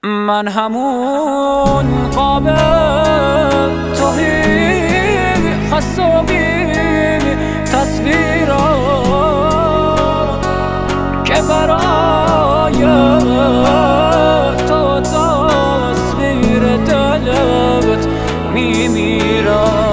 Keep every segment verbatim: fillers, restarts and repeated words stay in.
من همون قاب توهی خستگی تصویرم که برای تو تصویر دلت میمیرم.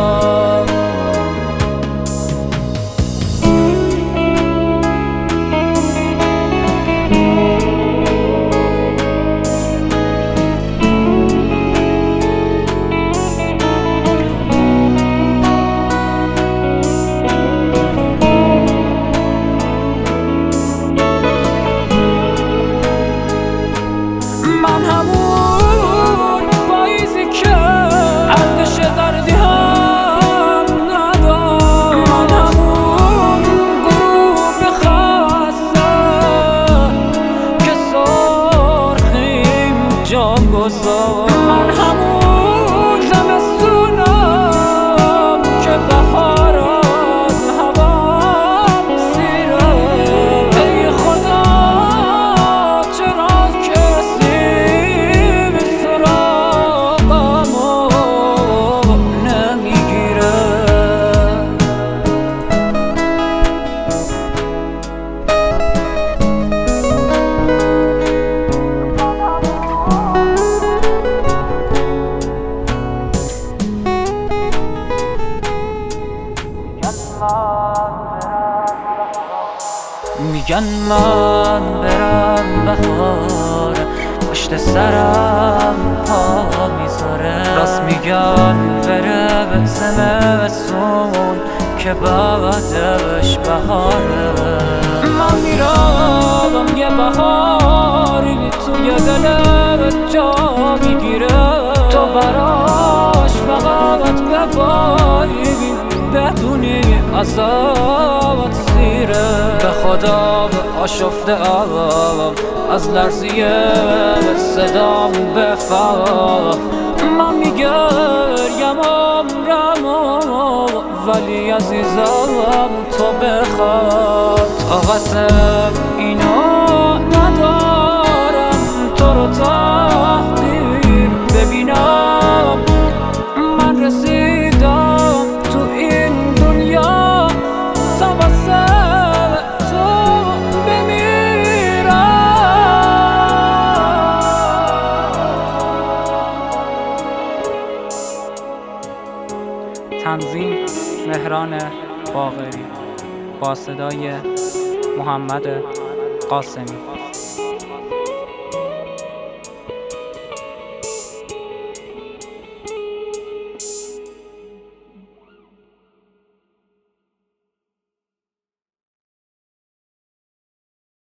من همون پاییزی که ارزش دردی هم ندارم، من همون غروب خسته که سرخیم جام گذار، من همون زمستونم که بهار از هوام سیره. ای خدا چرا میگن من برم بهار پشت سرم پا میذاره، راست میگن بره به زمستون که بعدش بهاره. من میرم یه بهاری توی دلت جا میگیره، تو براش فقط ببایی بدونی عذابت سیره. به خدا به آشفته آبم از لرزیه صدام بفهم، من میگریم عمرم ولی عزیزم تو بخواد. طاقت اینو ندارم تو رو تحقیر ببینم، من رسیدم تو این دنیا تا واسه تو بمیرم. تنظیم مهران باقری با صدای محمد قاسمی.